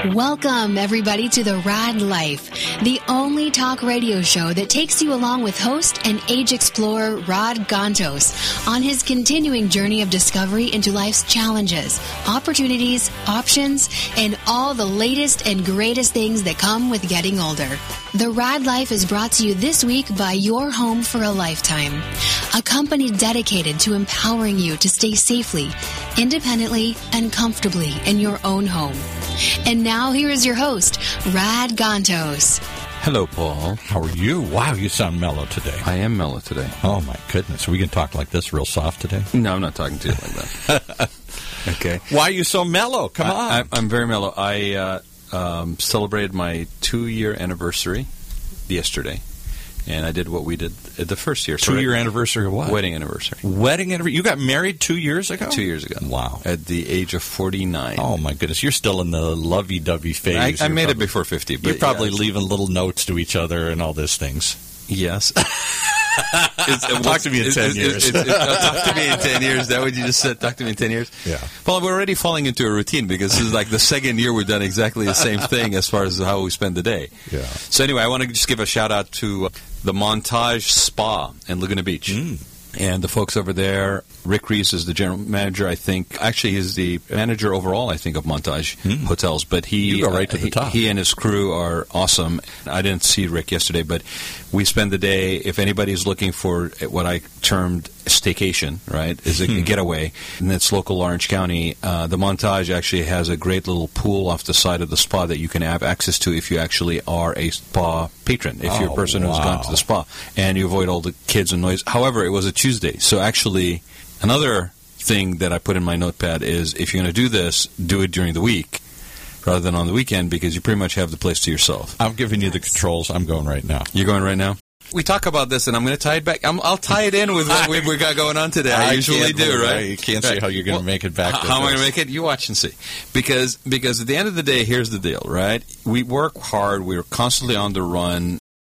Welcome, everybody, to The Rad Life, the only talk radio show that takes you along with host and age explorer Rod Gantos on his continuing journey of discovery into life's challenges, opportunities, options, and all the latest and greatest things that come with getting older. The Rad Life is brought to you this week by Your Home for a Lifetime, a company dedicated to empowering you to stay safely, independently, and comfortably in your own home. And now here is your host, Rad Gantos. Hello, Paul. How are you? Wow, you sound mellow today. I am mellow today. Oh, my goodness. Are we going to talk like this real soft today? No, I'm not talking to you like that. Okay. Why are you so mellow? Come on. I'm very mellow. I celebrated my 2-year anniversary yesterday, and I did what we did the first year. 2-year anniversary of what? Wedding anniversary. Wedding anniversary? You got married 2 years ago? 2 years ago. Wow. At the age of 49. Oh, my goodness. You're still in the lovey-dovey phase. I made it before 50. But you're probably leaving little notes to each other and all these things. Yes. Talk to me in 10 years. Talk to me in 10 years. Is that what you just said? Talk to me in 10 years? Yeah. Well, we're already falling into a routine because this is like the second year we've done exactly the same thing as far as how we spend the day. Yeah. So anyway, I want to just give a shout-out to the Montage Spa in Laguna Beach. And the folks over there, Rick Reese is the general manager, I think. Actually, he's the manager overall, I think, of Montage Hotels. But you go right to the top. He and his crew are awesome. I didn't see Rick yesterday, but we spend the day, if anybody's looking for what I termed staycation, right, is a getaway, and it's local Orange County, the Montage actually has a great little pool off the side of the spa that you can have access to if you actually are a spa patron, if you're a person who's gone to the spa, and you avoid all the kids and noise. However, it was a Tuesday, so actually another thing that I put in my notepad is if you're going to do this, do it during the week rather than on the weekend because you pretty much have the place to yourself. I'm giving you the controls. I'm going right now. You're going right now? We talk about this, and I'm going to tie it back. I'll tie it in with what we got going on today. I usually do, right? You can't say how you're going to make it back. How am I going to make it? You watch and see. Because at the end of the day, here's the deal, right? We work hard. We're constantly on the run.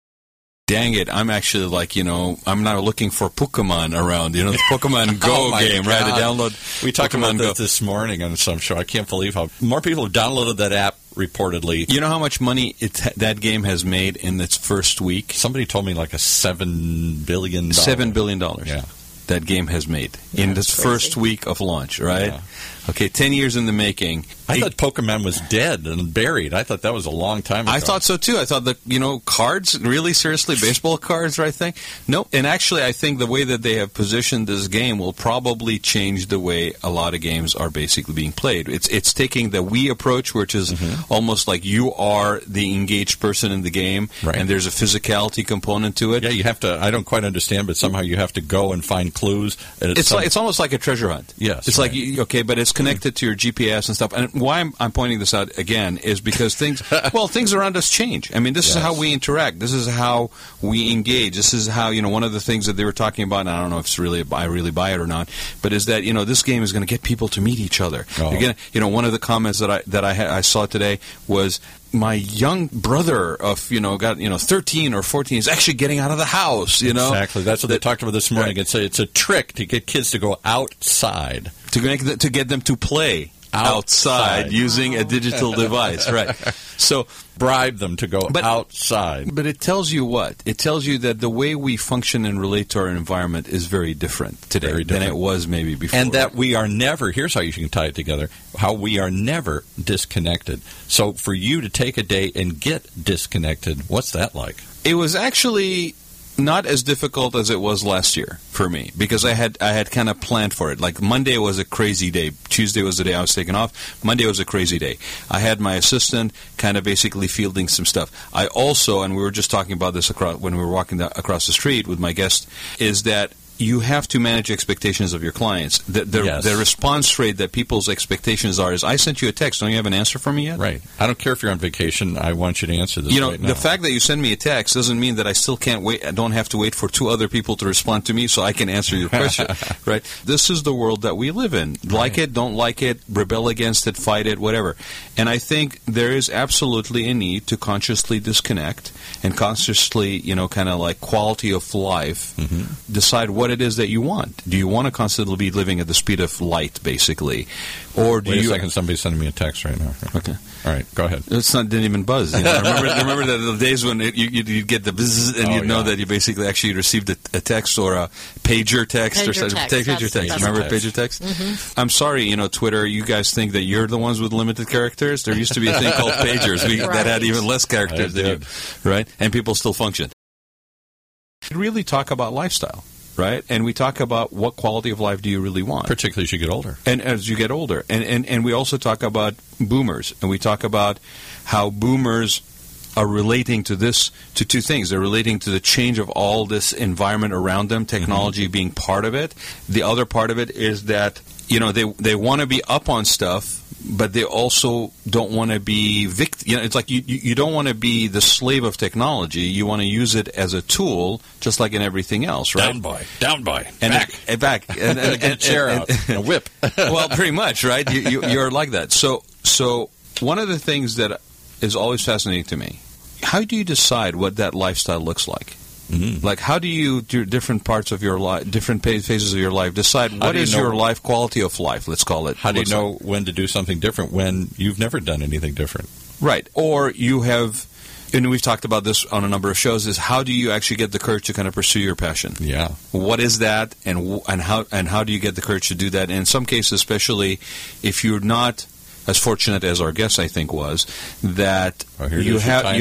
Dang it, I'm actually like, I'm now looking for Pokemon around, the Pokemon Go game, God. right? To download. We talked about that this morning on some show. I can't believe how more people have downloaded that app, reportedly. You know how much money that game has made in its first week? Somebody told me like a $7 billion. $7 billion. Yeah. That game has made in its first week of launch, right? Yeah. Okay, 10 years in the making. I thought Pokemon was dead and buried. I thought that was a long time ago. I thought so, too. I thought that, cards, really, seriously, baseball cards, right thing? No, and actually, I think the way that they have positioned this game will probably change the way a lot of games are basically being played. It's taking the Wii approach, which is almost like you are the engaged person in the game, right. And there's a physicality component to it. Yeah, you have to, I don't quite understand, but somehow you have to go and find clues. It's almost like a treasure hunt. Yes. It's like, but it's connected to your GPS and stuff. And why I'm pointing this out again is because things around us change. I mean, this is how we interact. This is how we engage. This is how, one of the things that they were talking about, and I don't know if it's really, I really buy it or not, but is that, this game is going to get people to meet each other. Oh. Again, one of the comments that I saw today was, my young brother of, got, 13 or 14 is actually getting out of the house, Exactly. That's what they talked about this morning. Right. It's a trick to get kids to go outside. To get them to play outside using a digital device, right? So bribe them to go outside. But it tells you what? It tells you that the way we function and relate to our environment is very different today than it was maybe before. And that we are never, here's how you can tie it together, how we are never disconnected. So for you to take a day and get disconnected, what's that like? It was actually not as difficult as it was last year for me because I had kind of planned for it. Like Monday was a crazy day. Tuesday was the day I was taking off. Monday was a crazy day. I had my assistant kind of basically fielding some stuff. I also, and we were just talking about this when we were walking across the street with my guest, is that you have to manage expectations of your clients. The response rate that people's expectations are is, I sent you a text. Don't you have an answer for me yet? Right. I don't care if you're on vacation. I want you to answer this right now. The fact that you send me a text doesn't mean that I still can't wait. I don't have to wait for 2 other people to respond to me so I can answer your question. Right? This is the world that we live in. Like it, don't like it, rebel against it, fight it, whatever. And I think there is absolutely a need to consciously disconnect and consciously, kind of like quality of life, decide what what it is that you want. Do you want to constantly be living at the speed of light, basically? Or do Wait you... a second, somebody's sending me a text right now. Okay. All right, go ahead. Didn't even buzz. Remember the days when you'd get the buzz and you'd know that you basically actually received a text or a pager text. Pager text. Remember pager text? Mm-hmm. I'm sorry, Twitter, you guys think that you're the ones with limited characters? There used to be a thing called pagers that had even less characters than you, right? And people still function. We really talk about lifestyle, right? And we talk about what quality of life do you really want, particularly as you get older. And as you get older, and we also talk about boomers, and we talk about how boomers are relating to two things. They're relating to the change of all this environment around them, technology being part of it. The other part of it is that they want to be up on stuff, but they also don't want to be victim. It's like you don't want to be the slave of technology. You want to use it as a tool, just like in everything else, right? Down by, and back, and get a chair out, and a whip. Well, pretty much, right? You're like that. So one of the things that is always fascinating to me: how do you decide what that lifestyle looks like? Mm-hmm. Like, how do you, do different parts of your life, different phases of your life, decide what is your life, quality of life, let's call it? How do you know when to do something different when you've never done anything different? Right. Or you have, and we've talked about this on a number of shows, is how do you actually get the courage to kind of pursue your passion? Yeah. What is that, and how do you get the courage to do that? And in some cases, especially if you're not as fortunate as our guest, I think, was, that you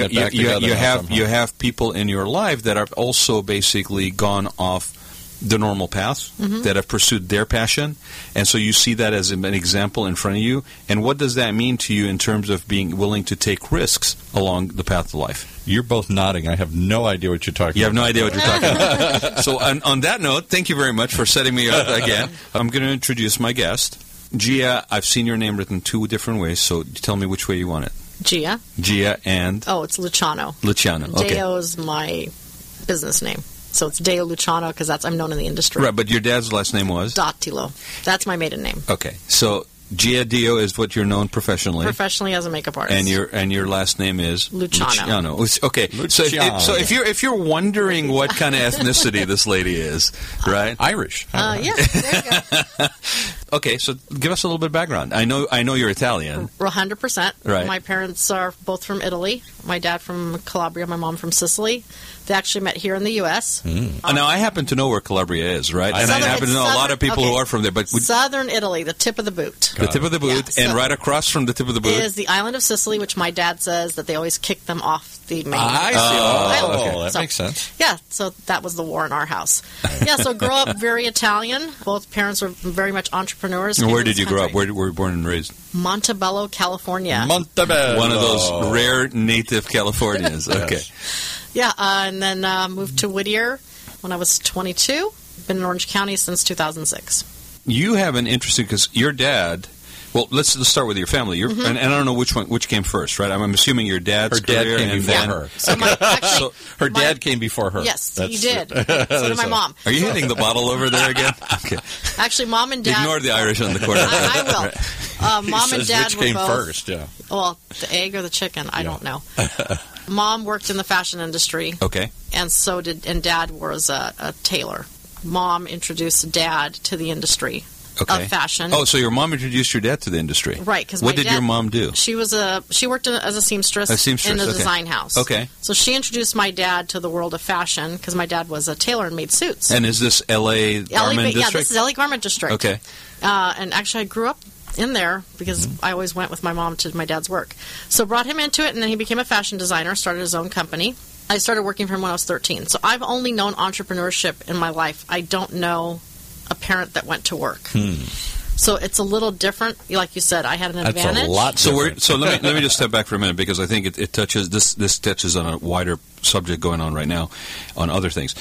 have people in your life that have also basically gone off the normal path, that have pursued their passion, and so you see that as an example in front of you. And what does that mean to you in terms of being willing to take risks along the path of life? You're both nodding. I have no idea what you're talking about. You have no idea what you're talking about. So on that note, thank you very much for setting me up again. I'm going to introduce my guest. Gia, I've seen your name written two different ways, so tell me which way you want it. Gia. Gia and? Oh, it's Luciano. Luciano, okay. Deo is my business name. So it's Deo Luciano because I'm known in the industry. Right, but your dad's last name was? Dattilo. That's my maiden name. Okay, so Gia Dio is what you're known professionally. Professionally as a makeup artist. And your last name is? Luciano. Okay, Luciano. So if you're wondering what kind of ethnicity this lady is, right? Irish. Yeah, there you go. Okay, so give us a little bit of background. I know you're Italian. 100%. Right. My parents are both from Italy. My dad from Calabria, my mom from Sicily. They actually met here in the U.S. Now, I happen to know where Calabria is, right? And I happen to know a lot of people who are from there. But Southern Italy, the tip of the boot. The tip of the boot, and right across from the tip of the boot is the island of Sicily, which my dad says that they always kick them off the main island. Okay. That makes sense. Yeah, so that was the war in our house. Yeah, so grew up very Italian. Both parents were very much entrepreneurs. And where did you grow up? Where were you born and raised? Montebello, California. Montebello. One of those rare native Californians. Okay. Yeah, and then moved to Whittier when I was 22. Been in Orange County since 2006. You have an interesting, because your dad. Well, let's start with your family. And I don't know which came first, right? I'm assuming your dad's career, came before her. So her dad came before her. Yes, he did. So did my mom. Are you hitting the bottle over there again? Okay. Actually, mom and dad. Ignore the Irish on the corner. I will. Mom and dad which were came both. First, yeah. Well, the egg or the chicken? I don't know. Mom worked in the fashion industry. Okay. And so did, and dad was a tailor. Mom introduced dad to the industry. Okay. Of fashion. Oh, so your mom introduced your dad to the industry. Right. Cause what did your mom do? She worked as a seamstress, in a design house. Okay. So she introduced my dad to the world of fashion because my dad was a tailor and made suits. And is this L.A. Garment District? Yeah, this is L.A. Garment District. Okay. And actually, I grew up in there because I always went with my mom to my dad's work. So brought him into it, and then he became a fashion designer, started his own company. I started working for him when I was 13. So I've only known entrepreneurship in my life. I don't know a parent that went to work. So it's a little different. Like you said, I had an advantage. That's a lot different. So let me just step back for a minute, because I think it touches this touches on a wider subject going on right now on other things.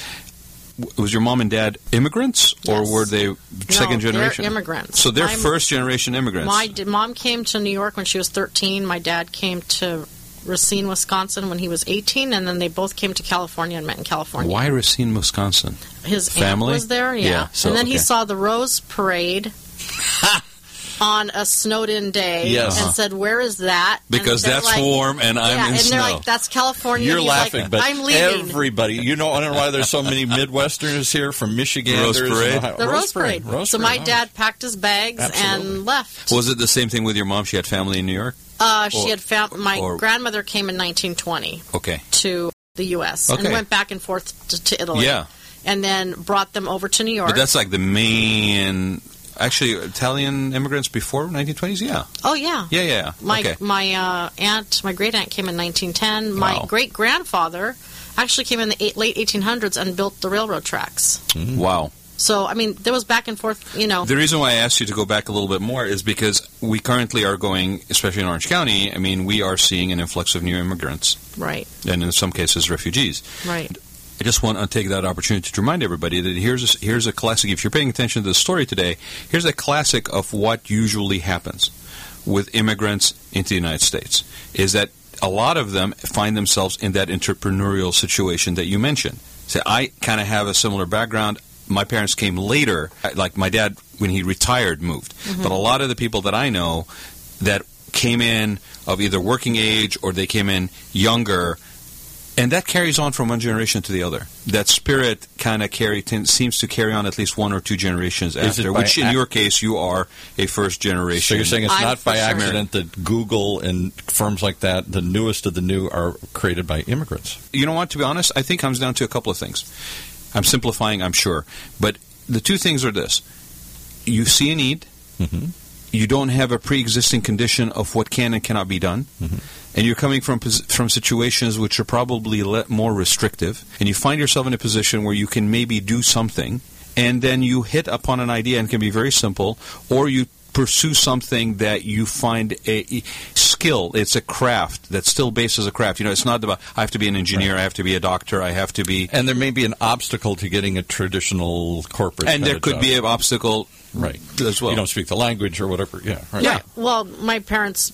Was your mom and dad immigrants, or Yes. were they second generation? They're immigrants. So they're first generation immigrants. My mom came to New York when she was 13. My dad came to Racine, Wisconsin when he was 18, and then they both came to California and met in California. Why Racine, Wisconsin? His family aunt was there, Yeah, so, and then he okay. saw the Rose Parade on a snowed-in day Yes. and said, "Where is that?" Because And they're that's warm and I'm in and snow. they're like, "That's California." You're He's laughing, like, but I'm leaving. everybody, I don't know why there's so many Midwesterners here from Michigan. Rose Parade. The Rose Parade. So my oh. dad packed his bags Absolutely. and left. Was it the same thing with your mom? She had family in New York? She had found my grandmother came in 1920 Okay. to the U.S. and Okay. went back and forth to Italy. Yeah. And then brought them over to New York. But that's like the main... Actually, Italian immigrants before 1920s? Yeah. Oh, yeah. Yeah. My Okay. my great aunt came in 1910. My Wow. great grandfather actually came in the late 1800s and built the railroad tracks. Wow. So I mean, there was back and forth. You know, The reason why I asked you to go back a little bit more is because we currently are going, especially in Orange County, I mean, we are seeing an influx of new immigrants, right, and in some cases refugees. right. I just want to take that opportunity to remind everybody that here's a classic. If you're paying attention to the story today, here's a classic of what usually happens with immigrants into the United States, is that a lot of them find themselves in that entrepreneurial situation that you mentioned. So I kind of have a similar background. My parents came later, like my dad, when he retired, moved. But a lot of the people that I know that came in of either working age or they came in younger, and that carries on from one generation to the other. That spirit kind of seems to carry on at least one or two generations after, which in your case, you are a first generation. So you're saying it's I'm not by for sure. accident that Google and firms like that, the newest of the new, are created by immigrants? You know what, to be honest, I think it comes down to a couple of things. I'm simplifying, I'm sure. But the two things are this. You see a need. Mm-hmm. You don't have a pre-existing condition of what can and cannot be done. Mm-hmm. And you're coming from situations which are probably more restrictive. And you find yourself in a position where you can maybe do something. And then you hit upon an idea, and it can be very simple. Or you pursue something that you find a skill. It's a craft that's still based as a craft. You know, it's not about, I have to be an engineer, I have to be a doctor, I have to be... And there may be an obstacle to getting a traditional corporate And there kind of could job. be an obstacle Right. as well. You don't speak the language or whatever. Yeah. Right. Yeah. Well, my parents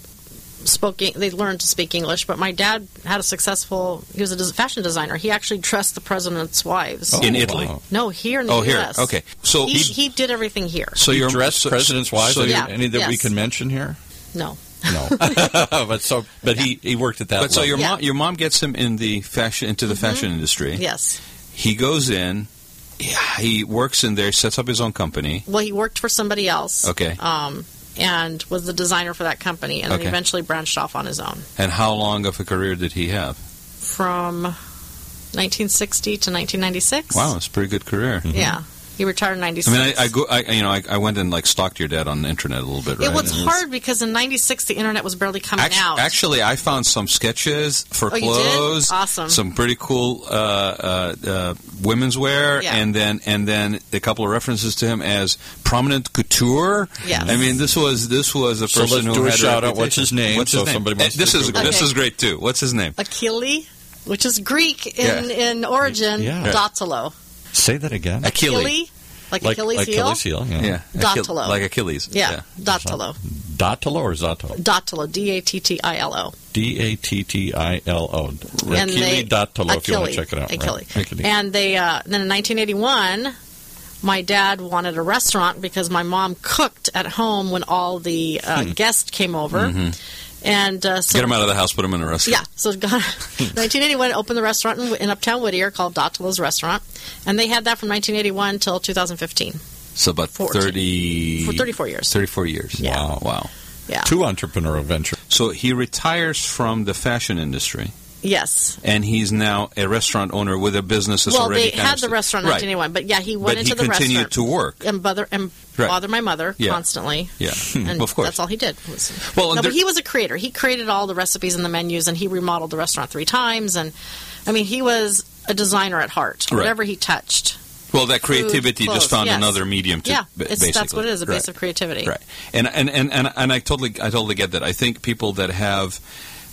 they learned to speak English, but my dad had he was a fashion designer. He actually dressed the president's wives. In Italy. Wow. No, here in the here. U.S. Okay. So he did everything here. So You you're dressed president's wives? So Yeah. Any that we Yes. can mention here? No. No. but he worked at that But so level. your mom gets him in the into the fashion industry. Yes. He goes in. He works in there, sets up his own company. Well, he worked for somebody else. Okay. And was the designer for that company, and then Okay. eventually branched off on his own. And how long of a career did he have? From 1960 to 1996. Wow, it's a pretty good career. Yeah. He retired in 96. I mean, I went and like stalked your dad on the internet a little bit, right? It was And hard because in 96 the internet was barely coming out. Actually, I found some sketches for Oh, you did? clothes. Awesome. Some pretty cool women's wear, Yeah. and then a couple of references to him as prominent couture. Yes. I mean, this was a So person let's who do a had shout out. reputation. What's his name? What's his So name? somebody wants This to is Google this it. is great too. What's his name? Achille, which is Greek in origin. Yeah. Dattilo. Say that again. Achilles. Like Achilles heel. Achilles heel. Yeah. Yeah, Dattilo. like Achilles. Yeah. Dattilo. Dattilo or Zato? Dattilo. Dattilo. Dattilo. And Achille Dattilo, if you want to Achille. check it out. Achille. Right. And they then in 1981, my dad wanted a restaurant because my mom cooked at home when all the guests came over. And so Get him out of the house, put him in a restaurant. Yeah, so 1981 opened the restaurant in Uptown Whittier called Dattilo's Restaurant, and they had that from 1981 till 2015. So about 14. 34 years. 34 years. Yeah. Wow. Yeah. Two entrepreneurial ventures. So he retires from the fashion industry, Yes. and he's now a restaurant owner with a business that's Well, already they kind had of the restaurant in right. 1981, but yeah, he went But he into the continued restaurant to work. and Right. bother my mother Yeah. constantly. Yeah, And of course. that's all he did. Well, and no, there- but he was a creator. He created all the recipes and the menus, and he remodeled the restaurant 3 times. And I mean, he was a designer at heart. Right. Whatever he touched. Well, that creativity clothes, just found yes. another medium to Yeah, basically. that's what it is, a base Right. of creativity. Right. And I totally get that. I think people that have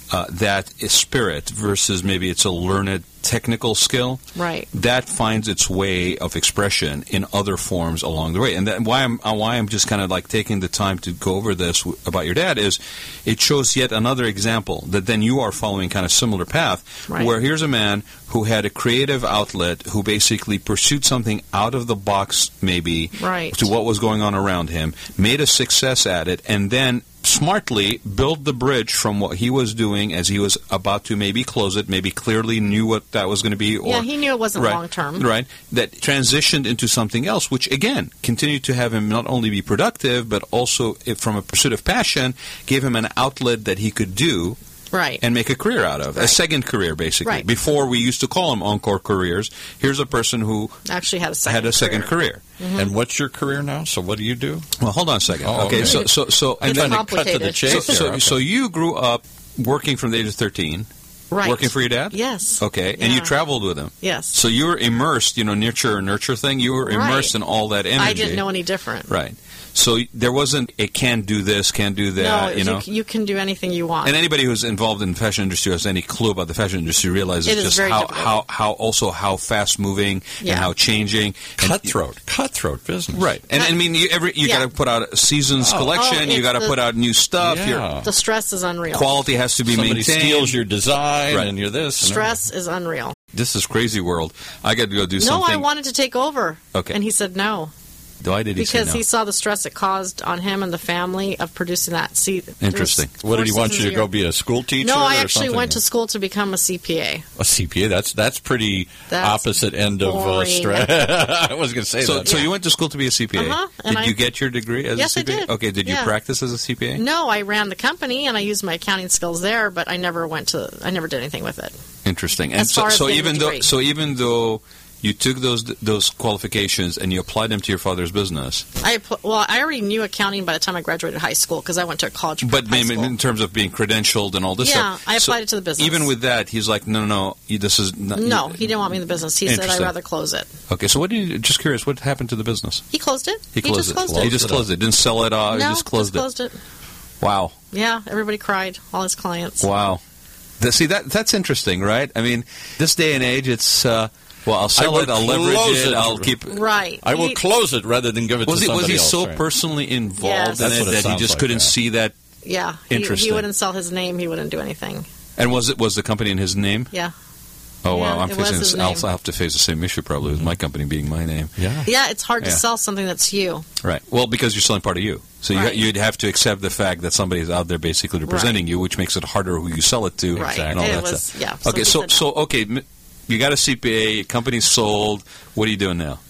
that is spirit versus maybe it's a learned technical skill, Right. that finds its way of expression in other forms along the way. And that, why I'm just kind of like taking the time to go over this about your dad is it shows yet another example that then you are following kind of similar path, Right. where here's a man who had a creative outlet, who basically pursued something out of the box maybe Right. to what was going on around him, made a success at it, and then smartly built the bridge from what he was doing as he was about to maybe close it, maybe clearly knew what that was going to be. Or, Yeah, he knew it wasn't right, long term. Right. That transitioned into something else, which, again, continued to have him not only be productive, but also, from a pursuit of passion, gave him an outlet that he could do Right. and make a career out of. A Right. second career, basically. Right. Before, we used to call them encore careers. Here's a person who Actually had a second had a second career. And what's your career now? So what do you do? Well, hold on a second. Oh, okay, okay. so and It's then Cut to the complicated. chase so, there. Okay. so you grew up working from the age of 13, Right. working for your dad? Yes. Okay, and you Yeah. traveled with him. Yes. So you were immersed, nurture thing. You were immersed Right. in all that energy. I didn't know any different. Right. So there wasn't a can't do this, can't do that, No, you know. you can do anything you want. And anybody who's involved in the fashion industry, has any clue about the fashion industry, realizes It is just very how difficult. how fast moving Yeah. and how changing. And- Cutthroat business. Right, and I mean, you Yeah. got to put out a seasons collection. Oh, You got to it's put out new stuff. Yeah. Your The stress is unreal. quality has to be Somebody maintained. steals your design, Right. and you're this. and Stress is unreal. This is crazy world. I got to go do No, something. I wanted to take over. Okay. And he said no. Why did he say Because no? he saw the stress it caused on him and the family of producing that. Interesting. What did he want you to go be a school teacher? No, I or actually something? went to school to become a CPA. a CPA. That's pretty That's opposite end of boring. stress. I was going to say So, that. so you went to school to be a CPA. Uh-huh, and Did I- you get your degree as Yes, a I CPA? did. Okay. Did you Yeah. practice as a CPA? No, I ran the company and I used my accounting skills there, but I never did anything with it. Interesting. And As far as getting a degree. even though you took those qualifications and you applied them to your father's business, I already knew accounting by the time I graduated high school because I went to a college. but high maybe school. in terms of being credentialed and all this Yeah, stuff. I applied it to the business. Even with that, he's like, no, this is not. No, he didn't want me in the business. He said I'd Interesting. rather close it. Okay, so what did you? Just curious, what happened to the business? He closed it. He closed just closed it. it. He just closed it. Didn't sell it off. No, he just closed it. Wow. Yeah, everybody cried. All his clients. Wow. See, that's interesting, right? I mean, this day and age, it's, I'll sell will it, I'll leverage close it, it. I'll keep it. Right. I will close it rather than give it to Was somebody he else. so right? personally involved Yes. in That's it what it that he sounds just like, couldn't yeah. see that? Yeah. Interesting. He wouldn't sell his name. He wouldn't do anything. And was the company in his name? Yeah. Oh, wow. Yeah, I'm it was his facing. name. I'll have to face the same issue probably with my company being my name. Yeah. Yeah, it's hard to Yeah. sell something that's you. Right. Well, because you're selling part of you. So Right. you'd have to accept the fact that somebody's out there basically representing you, which makes it harder who you sell it to. Right. And all It that was- stuff. yeah, so Okay, he so, said so okay, you got a CPA, company's sold. What are you doing now?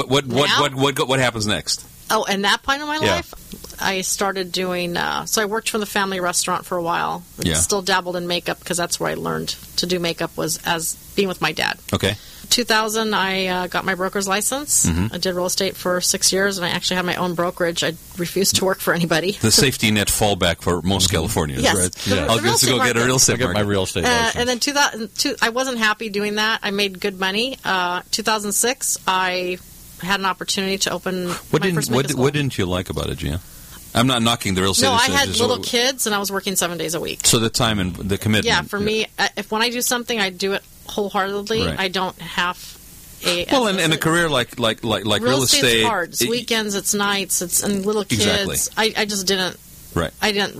What happens next? Oh, and that point in my Yeah. life, I started doing. So I worked for the family restaurant for a while. Yeah. Still dabbled in makeup because that's where I learned to do makeup was as being with my dad. Okay. 2000, I got my broker's license. Mm-hmm. I did real estate for 6 years, and I actually had my own brokerage. I refused to work for anybody. The safety net fallback for most Californians, Yes. right? The- I'll the real just go estate get a real market. I estate get my market. real estate license. And then 2002, I wasn't happy doing that. I made good money. 2006, I had an opportunity to open my first makeup school. What didn't you like about it, Gia? I'm not knocking the real estate. No, I industry, had just- little kids, and I was working 7 days a week. So the time and the commitment. Yeah, for me, if when I do something, I do it wholeheartedly. Right. I don't have a Well, and a career like real estate's estate. hard. It's weekends, it's nights, it's and little kids. Exactly. I just didn't. Right.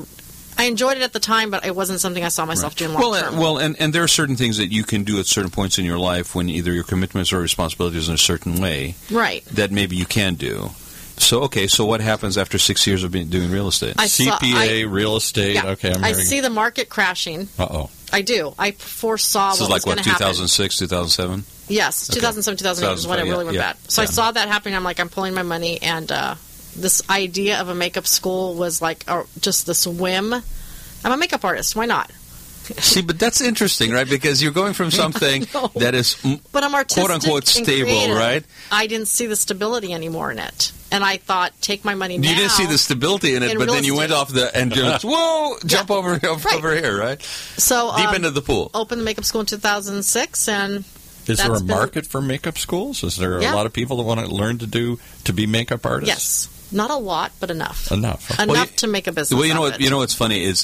I enjoyed it at the time, but it wasn't something I saw myself doing long term. Well, and there are certain things that you can do at certain points in your life when either your commitments or responsibilities in a certain way right. that maybe you can do. So what happens after 6 years of doing real estate? CPA, real estate. Yeah, Okay, I'm I hearing. see the market crashing. Uh-oh. I do. I foresaw This is what was like going to happen. 2006, 2007. Yes, Okay. 2007, 2008 is when it 2005, really went yeah, bad. So yeah. I saw that happening. I'm like, I'm pulling my money, and this idea of a makeup school was like just this whim. I'm a makeup artist. Why not? See, but that's interesting, right? Because you're going from something know. that is But I'm artistic, quote unquote and stable, creative. right? I didn't see the stability anymore in it, and I thought, take my money now. You didn't see the stability in it, in but real then you went estate. off the and just whoa, jump over here, right? So Deep into the pool. Opened the makeup school in 2006, and Is there a that's been- market for makeup schools? Is there Yeah. a lot of people that want to learn to be makeup artists? yes, not a lot, but enough. Enough. Enough to make a business. Well, you know out what? of You it. know what's funny is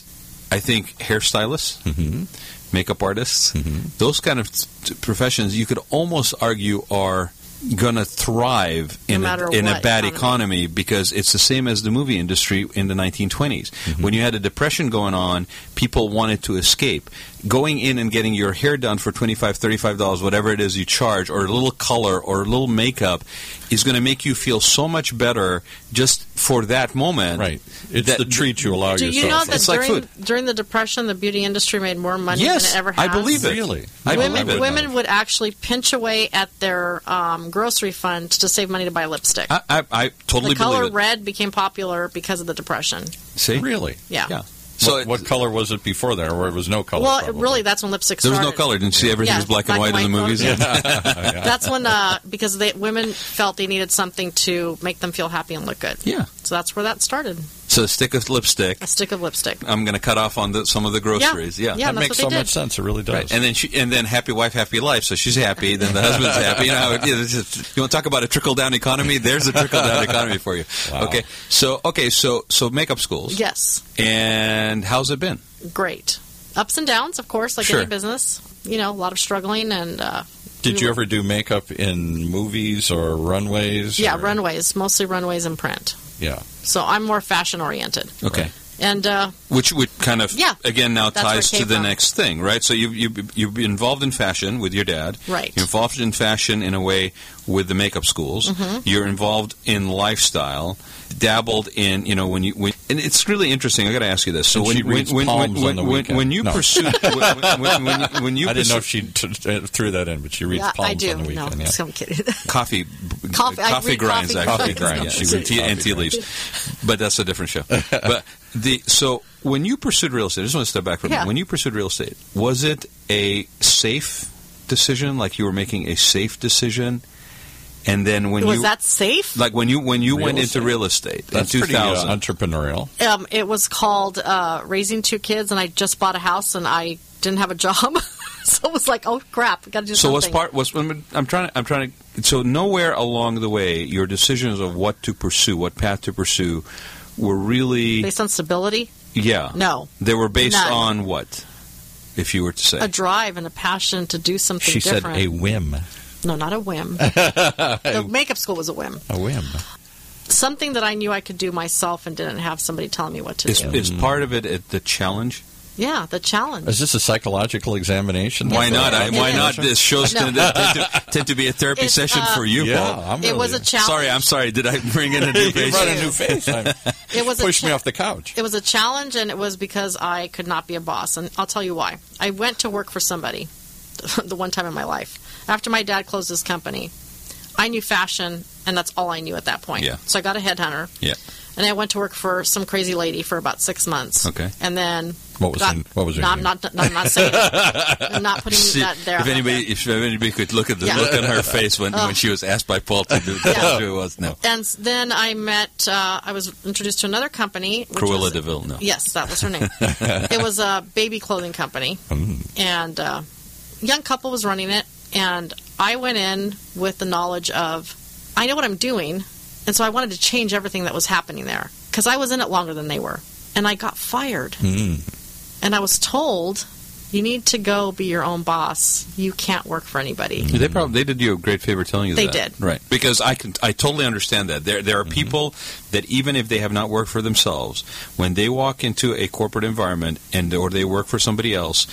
I think hairstylists, makeup artists, those kind of professions, you could almost argue are going to thrive in a bad economy, because it's the same as the movie industry in the 1920s. When you had a depression going on, people wanted to escape. Going in and getting your hair done for $25, $35, whatever it is you charge, or a little color or a little makeup, is going to make you feel so much better just for that moment. Right. It's the treat you allow yourself. Do you know that it's like food. During the Depression, the beauty industry made more money than it ever has? I believe it. Really? Women would actually pinch away at their grocery fund to save money to buy lipstick. I totally the color believe it. red became popular because of the Depression. See? Really? Yeah. So what color was it before there, or it was no color? Well, really, that's when lipstick there started. was no color. Didn't you see everything was black and white in the movies? That's when, because women felt they needed something to make them feel happy and look good. Yeah. So that's where that started. So a stick of lipstick. A stick of lipstick. I'm going to cut off on some of the groceries. Yeah. Yeah, that makes so much sense. It really does. Right. And then happy wife, happy life. So she's happy. Then the husband's happy. You want to talk about a trickle down economy? There's a trickle down economy for you. Wow. So makeup schools. Yes. And how's it been? Great. Ups and downs, of course, like any business. You know, a lot of struggling and. Did you ever do makeup in movies or runways? Yeah, runways. Mostly runways and print. Yeah. So I'm more fashion oriented. Okay. Right. And which would kind of again now That's where ties it to the came from. next thing, right? So you've been involved in fashion with your dad, Right. You're involved in fashion in a way with the makeup schools. You're involved in lifestyle, dabbled in when and it's really interesting. I got to ask you this. So when you pursue when you I didn't know if she threw that in, but she reads palms I do. on the weekend. No, Yeah. I'm kidding. coffee I grinds read actually. Coffee grinds. and tea leaves, but that's a different show. But so when you pursued real estate, I just want to step back for a minute. When you pursued real estate, was it a safe decision? Like you were making a safe decision, and then was that safe? Like when you went estate? into real estate That's in pretty 2000, entrepreneurial. It was called raising two kids, and I just bought a house, and I didn't have a job, so it was like, oh crap, got to do something. I'm trying to. So nowhere along the way, your decisions of what to pursue, what path to pursue, were really based on stability. Yeah. No. They were based None. on what, if you were to say? A drive and a passion to do something She different. said a whim. No, not a whim. The makeup school was a whim. A whim. Something that I knew I could do myself and didn't have somebody telling me what to do. Is part of it the challenge? Yeah, the challenge. Is this a psychological examination? Why not? Why is. not? This show's tend to be a therapy session for you, Yeah, Paul. I'm It was a challenge. I'm sorry. Did I bring in a new You face? brought a new face. It was Pushed me off the couch. It was a challenge, and it was because I could not be a boss. And I'll tell you why. I went to work for somebody the one time in my life. After my dad closed his company, I knew fashion, and that's all I knew at that point. Yeah. So I got a headhunter. Yeah. And I went to work for some crazy lady for about 6 months. Okay. And then What was her no, name? I'm not saying it. I'm not putting that there. If anybody could look at the look on her face when she was asked by Paul to do that, it was no. And then I met. I was introduced to another company. Which Cruella was, DeVille. No. Yes, that was her name. It was a baby clothing company, and a young couple was running it. And I went in with the knowledge of I know what I'm doing, and so I wanted to change everything that was happening there because I was in it longer than they were, and I got fired. And I was told, you need to go be your own boss. You can't work for anybody. They did you a great favor telling you They that. did. Right. Because I totally understand that. There are people that even if they have not worked for themselves, when they walk into a corporate environment or they work for somebody else,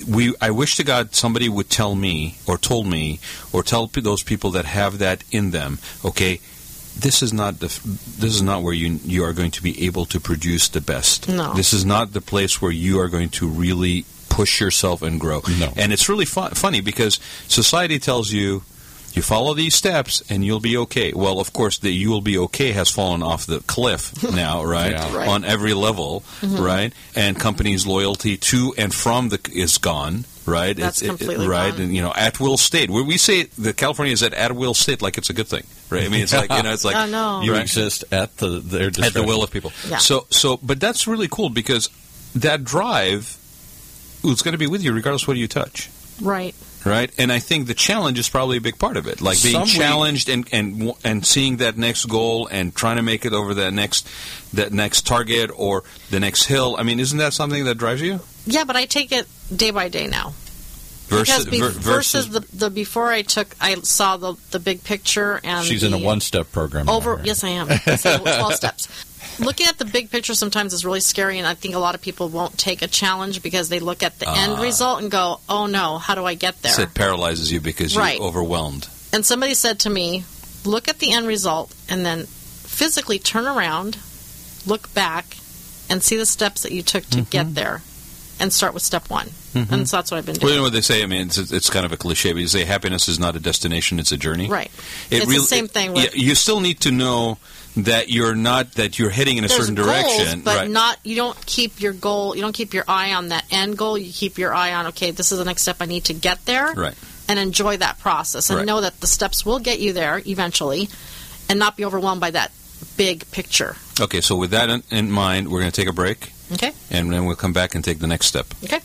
I wish to God somebody would tell me or told me or tell those people that have that in them, okay, this is not where you are going to be able to produce the best. No. This is not the place where you are going to really push yourself and grow. No. And it's really funny because society tells you follow these steps and you'll be okay. Well, of course, the "you will be okay" has fallen off the cliff now, right? Yeah. Right. On every level, right? And companies' loyalty to and from is gone. Right, That's completely right, gone. and at will state. Where we say that California is at will state, like it's a good thing, right? I mean, it's like it's like Oh, no. You right? exist at their discretion. At the will of people. Yeah. So, but that's really cool because that drive is going to be with you regardless of what you touch. Right. Right, and I think the challenge is probably a big part of it, like being challenged and seeing that next goal and trying to make it over that next target or the next hill. I mean, isn't that something that drives you? Yeah, but I take it day by day now. Versus the before I saw the big picture and she's in a one-step program. Yes, I am. 12 steps. Looking at the big picture sometimes is really scary, and I think a lot of people won't take a challenge because they look at the end result and go, "Oh no, how do I get there?" So it paralyzes you because you're overwhelmed. And somebody said to me, "Look at the end result and then physically turn around, look back, and see the steps that you took to get there, and start with step one." And so that's what I've been doing. Well, you know what they say? I mean, it's kind of a cliche, but you say happiness is not a destination; it's a journey. Right. It's the same thing. You still need to know that you're heading in a certain direction, goals, but you don't keep your goal. You don't keep your eye on that end goal. You keep your eye on, okay, this is the next step I need to get there, right? And enjoy that process, and know that the steps will get you there eventually, and not be overwhelmed by that big picture. Okay, so with that in mind, we're going to take a break. Okay. And then we'll come back and take the next step. Okay.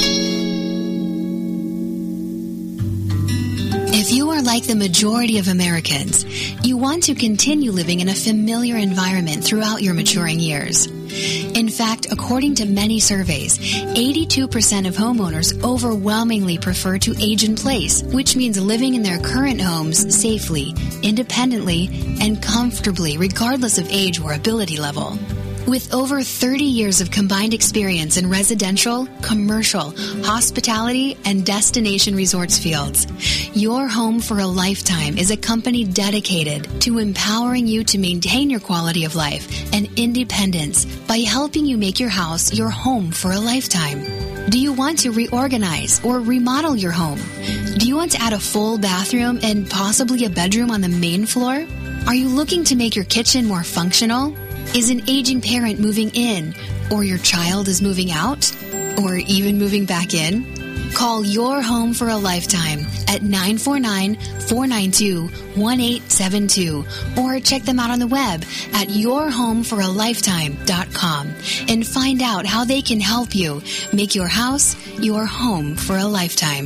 If you are like the majority of Americans, you want to continue living in a familiar environment throughout your maturing years. In fact, according to many surveys, 82% of homeowners overwhelmingly prefer to age in place, which means living in their current homes safely, independently, and comfortably, regardless of age or ability level. With over 30 years of combined experience in residential, commercial, hospitality, and destination resorts fields, Your Home for a Lifetime is a company dedicated to empowering you to maintain your quality of life and independence by helping you make your house your home for a lifetime. Do you want to reorganize or remodel your home? Do you want to add a full bathroom and possibly a bedroom on the main floor? Are you looking to make your kitchen more functional? Is an aging parent moving in, or your child is moving out, or even moving back in? Call Your Home for a Lifetime at 949-492-1872 or check them out on the web at yourhomeforalifetime.com and find out how they can help you make your house your home for a lifetime.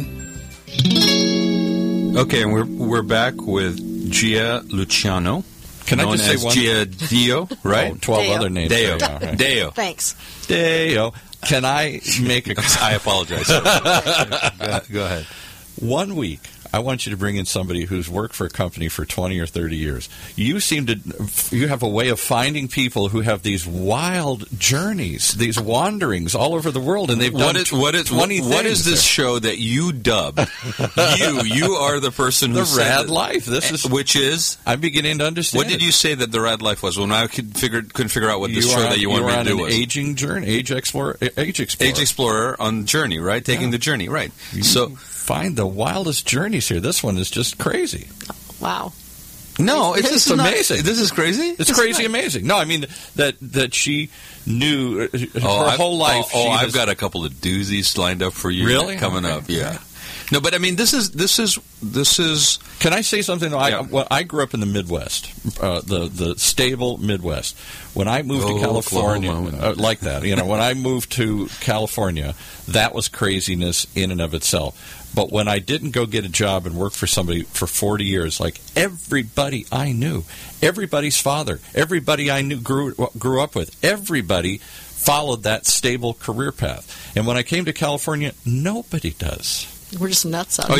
Okay, and we're back with Gia Luciano. Can I just say one? Gia Dio, right? 12 Deo. other names. Deo. Right. Deo. Thanks. Deo. Can I make a... I apologize. Go ahead. 1 week, I want you to bring in somebody who's worked for a company for 20 or 30 years. You have a way of finding people who have these wild journeys, these wanderings all over the world, and they've done 20 things. What is this show that you dubbed? You are the person who the Rad Life. Which is? I'm beginning to understand. What did you say that the Rad Life was? When I couldn't figure out what this show that you wanted me to do was. An aging journey, Age Explorer. Age Explorer on journey, right? Taking the journey, right? So. Find the wildest journeys here. This one is just crazy. Wow. No, it's just amazing. This is crazy? It's crazy amazing. No, I mean that she knew her whole life. I've got a couple of doozies lined up for you. Really? Coming up, yeah. No, but I mean, this is. Can I say something? Yeah. I grew up in the Midwest, the stable Midwest. When I moved to California, like that, when I moved to California, that was craziness in and of itself. But when I didn't go get a job and work for somebody for 40 years, like everybody I knew, everybody's father, everybody I knew grew up with, everybody followed that stable career path. And when I came to California, nobody does. We're just nuts out we're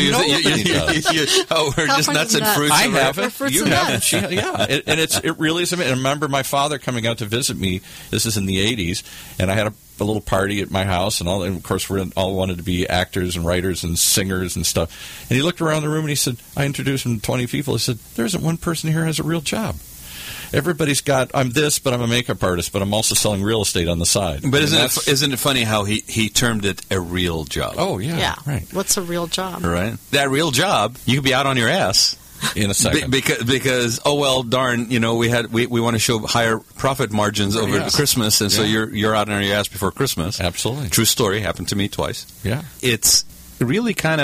just nuts and fruits. I haven't. You haven't. Yeah. And it really is amazing. And I remember my father coming out to visit me. This is in the 80s, and I had a little party at my house, and of course we all wanted to be actors and writers and singers and stuff. And he looked around the room and he said, I introduced him to 20 people. He said, there isn't one person here who has a real job. Everybody's got, I'm this, but I'm a makeup artist, but I'm also selling real estate on the side. But isn't it funny how he termed it a real job? Oh, yeah. Right. What's a real job? Right. That real job, you could be out on your ass. In a second. Because darn, we want to show higher profit margins over Christmas, and so you're out on your ass before Christmas. Absolutely. True story, happened to me twice. Yeah. It's really kind of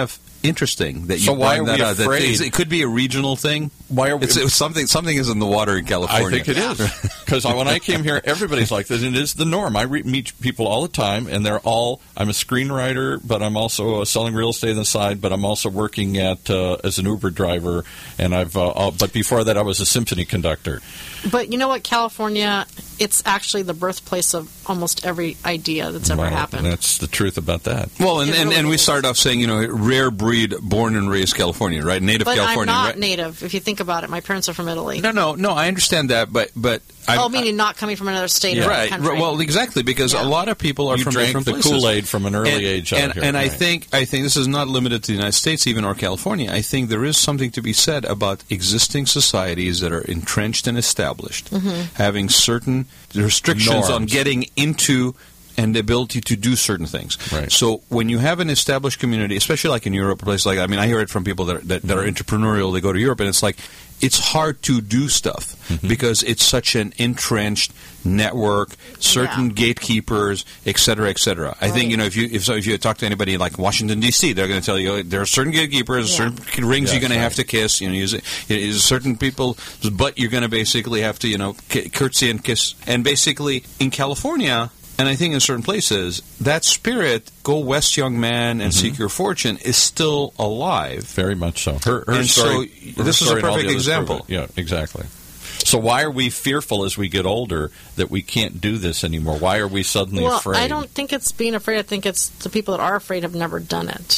interesting that you. So why brought are we that out. afraid? It could be a regional thing. Why are we? Something is in the water in California. I think it is, because when I came here, everybody's like this, and it is the norm. I meet people all the time, and they're all. I'm a screenwriter, but I'm also selling real estate on the side. But I'm also working as an Uber driver, and but before that, I was a symphony conductor. But you know what, California, it's actually the birthplace of almost every idea that's ever happened. That's the truth about that. Well, and we started off saying, rare breed, born and raised Californian, right? Native but Californian. I'm not right? native. If you think about it, my parents are from Italy. No, I understand that, but meaning not coming from another state or right? country. Well, exactly, because a lot of people are you from drank different the places. Kool-Aid from an early age out here. And I think this is not limited to the United States, even or California. I think there is something to be said about existing societies that are entrenched and established, having certain restrictions on getting into and the ability to do certain things. Right. So when you have an established community, especially like in Europe, a place like that, I hear it from people that are entrepreneurial. They go to Europe, and it's like it's hard to do stuff because it's such an entrenched network, certain gatekeepers, et cetera, et cetera. I think if you talk to anybody like Washington D.C., they're going to tell you there are certain gatekeepers, certain rings you're going to have to kiss. Certain people, but you're going to basically have to curtsy and kiss. And basically in California. And I think in certain places, that spirit, go west, young man, and seek your fortune, is still alive. Very much so. Her story, so this is a perfect example. Yeah, exactly. So why are we fearful as we get older that we can't do this anymore? Why are we suddenly afraid? I don't think it's being afraid. I think it's the people that are afraid have never done it.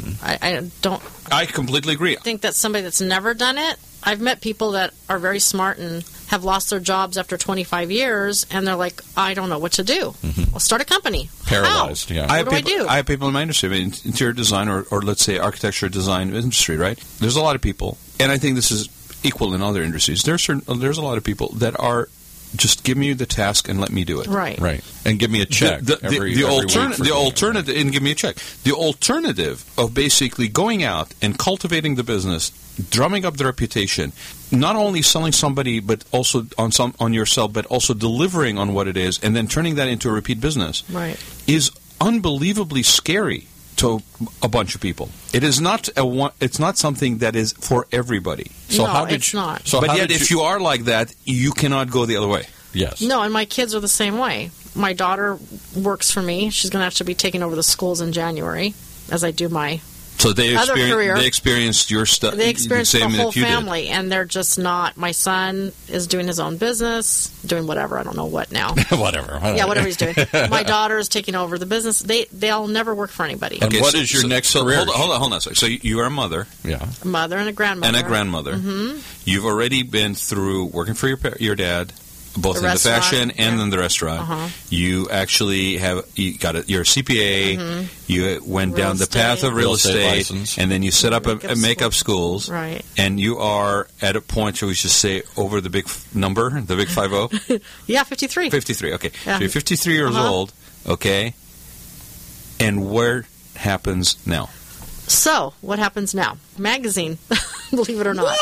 I don't. I completely agree. I think that somebody that's never done it. I've met people that are very smart and have lost their jobs after 25 years, and they're like, I don't know what to do. Well, start a company. Paralyzed, How? yeah. What do I do? I have people in my industry, interior design or let's say architecture design industry, right? There's a lot of people, and I think this is equal in other industries. There's a lot of people that are just give me the task and let me do it. Right. And give me a check the alternative, and give me a check. The alternative of basically going out and cultivating the business, drumming up the reputation, not only selling somebody, but also on yourself, but also delivering on what it is, and then turning that into a repeat business, is unbelievably scary to a bunch of people. It is not it's not something that is for everybody. So no, it's not. So but yet, if you are like that, you cannot go the other way. Yes. No, and my kids are the same way. My daughter works for me. She's going to actually be taking over the schools in January as I do my So they other career. They experienced your stuff. They experienced the whole family, and they're just not. My son is doing his own business, doing whatever. I don't know what now. whatever. Yeah, whatever he's doing. My daughter is taking over the business. They'll never work for anybody. And what is your next career? Hold on. So you are a mother. Yeah. A mother and a grandmother. You've already been through working for your dad, both in the fashion and in the restaurant. You actually you're a CPA. You went down the path of real estate, and then you set up a makeup schools. Right. And you are at a point, shall we just say, over the big number, the big 50? Yeah, 53. 53, okay. Yeah. So you're 53 years old, okay? And where happens now? So, what happens now? Magazine, believe it or not.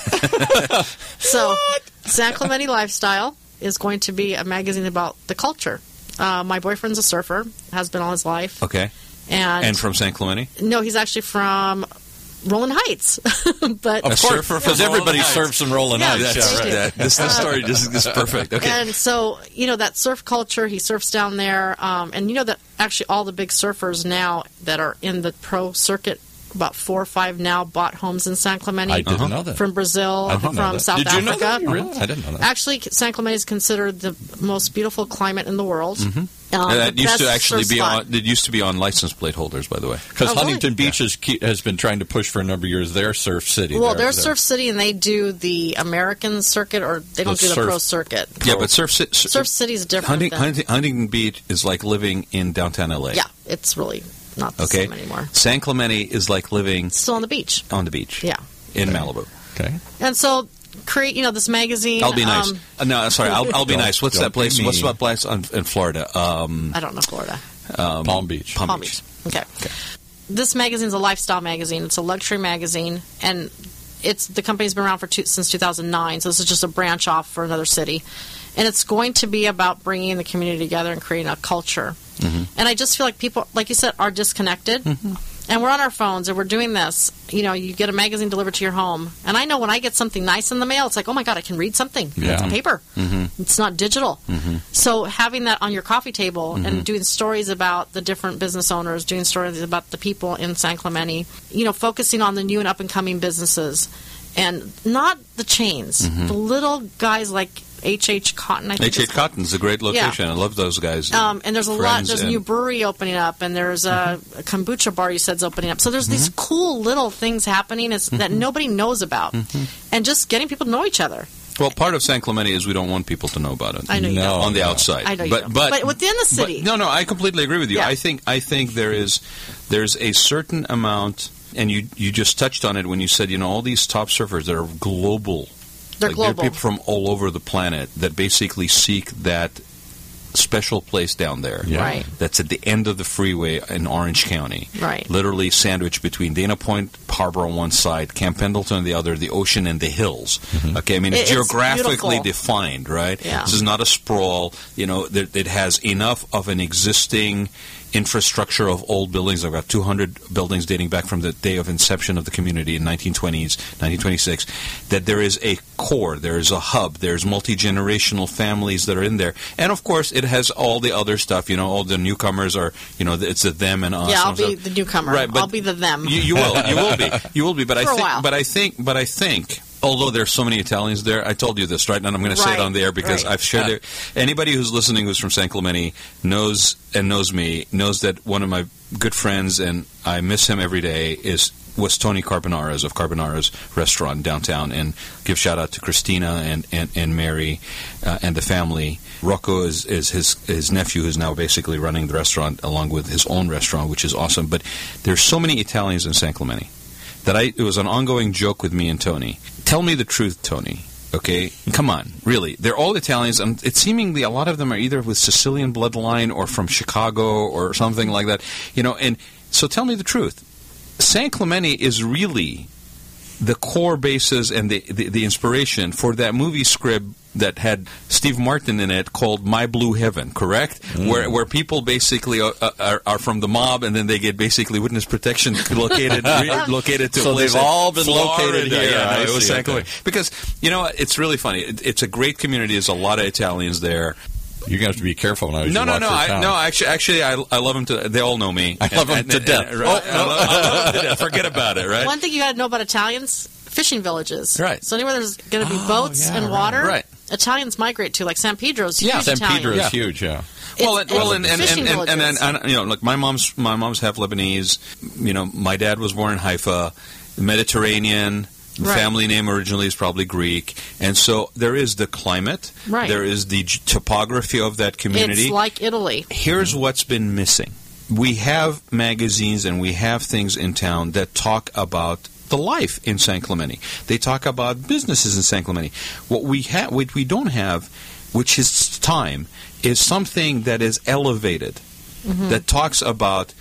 So, San Clemente Lifestyle is going to be a magazine about the culture. My boyfriend's a surfer, has been all his life. Okay. And from San Clemente? No, he's actually from Rolling Heights. But of course, because everybody surfs in Rolling Heights. Yeah, right. This story is perfect. Okay. And so, that surf culture, he surfs down there. And that actually all the big surfers now that are in the pro circuit, about 4 or 5 now, bought homes in San Clemente. I didn't know that. From Brazil, from South Did you know Africa. that? Really? I didn't know that. Actually, San Clemente is considered the most beautiful climate in the world. That used to actually be on. It used to be on license plate holders, by the way. Because Huntington Beach has been trying to push for a number of years their surf city. Well, they're Surf City, and they do the American circuit, or they don't do the pro circuit. Yeah, but Surf City is different. Huntington Beach is like living in downtown LA. Yeah, it's really not the same anymore. San Clemente is like living still on the beach. On the beach. Yeah. In Malibu. Okay. And so create, this magazine. I'll be nice. No, sorry, I'll be nice. What's that place? What's that place in Florida? I don't know Florida. Palm Beach. Palm Beach. Okay. This magazine's a lifestyle magazine. It's a luxury magazine, and the company's been around since 2009. So this is just a branch off for another city, and it's going to be about bringing the community together and creating a culture. And I just feel like people, like you said, are disconnected. and we're on our phones and we're doing this, you get a magazine delivered to your home. And I know when I get something nice in the mail, it's like, oh my God, I can read something. Yeah. It's paper. It's not digital. So having that on your coffee table and doing stories about the different business owners, doing stories about the people in San Clemente, focusing on the new and up-and-coming businesses, and not the chains, the little guys like H.H. Cotton, I think. H.H. Cotton's a great location. I love those guys. And there's a lot. There's a new brewery opening up, and there's a kombucha bar you said's opening up. So there's these cool little things happening that nobody knows about, and just getting people to know each other. Well, part of San Clemente is we don't want people to know about it. I know you don't. On the outside. I know you don't. But within the city. No, I completely agree with you. Yeah. I think there's a certain amount, and you just touched on it when you said, all these top surfers that are global. They're global. There are people from all over the planet that basically seek that special place down there. Yeah. Right. That's at the end of the freeway in Orange County. Right. Literally sandwiched between Dana Point Harbor on one side, Camp Pendleton on the other, the ocean and the hills. Okay, I mean, it's geographically defined, right? Yeah. This is not a sprawl. It has enough of an existing infrastructure of old buildings. I've got 200 buildings dating back from the day of inception of the community in 1920s, 1926, that there is a core, there is a hub, there's multi-generational families that are in there. And, of course, it has all the other stuff. All the newcomers are, it's the them and us. Yeah, I'll be the newcomer. Right, I'll be the them. You will be. You will be. But For a while. But I think, although there's so many Italians there, I told you this, right? And I'm going to say it on the air because I've shared it. Anybody who's listening who's from San Clemente knows me, knows that one of my good friends, and I miss him every day, was Tony Carbonara's of Carbonara's Restaurant downtown. And give shout out to Christina and Mary and the family. Rocco is his nephew, who's now basically running the restaurant along with his own restaurant, which is awesome. But there's so many Italians in San Clemente that it was an ongoing joke with me and Tony. Tell me the truth, Tony. Okay? Come on. Really. They're all Italians, and it's seemingly a lot of them are either with Sicilian bloodline or from Chicago or something like that. And so tell me the truth. San Clemente is really the core basis and the inspiration for that movie script that had Steve Martin in it called My Blue Heaven, correct? Where people basically are from the mob, and then they get basically witness protection located to so a place. They've all been located here. Yeah, it was San Clemente. Because, it's really funny. It's a great community. There's a lot of Italians there. You're going to have to be careful when I was No. Actually, I love them to. They all know me. I love them to death. I love them to death. Forget about it, right? One thing you got to know about Italians: fishing villages. Right. So anywhere there's going to be boats and water, right. Italians migrate to. Like San Pedro's huge. San Italian. Pedro is huge. Yeah. Look, my mom's half Lebanese. My dad was born in Haifa, Mediterranean. The family name originally is probably Greek. And so there is the climate. Right. There is the topography of that community. It's like Italy. Here's what's been missing. We have magazines and we have things in town that talk about the life in San Clemente. They talk about businesses in San Clemente. What we don't have, which is time, is something that is elevated, that talks about